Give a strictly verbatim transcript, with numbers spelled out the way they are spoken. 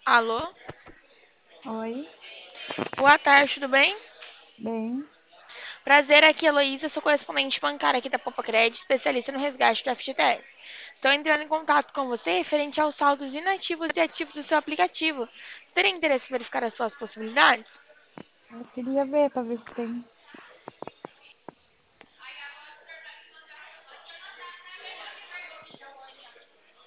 Alô? Oi, Boa tarde, tudo bem? bem, Prazer, aqui é a Heloísa, sou correspondente bancária aqui da Popacred, especialista no resgate do F G T S. Estou entrando em contato com você referente aos saldos inativos e ativos do seu aplicativo. Você teria interesse em verificar as suas possibilidades? eu queria ver para ver se tem.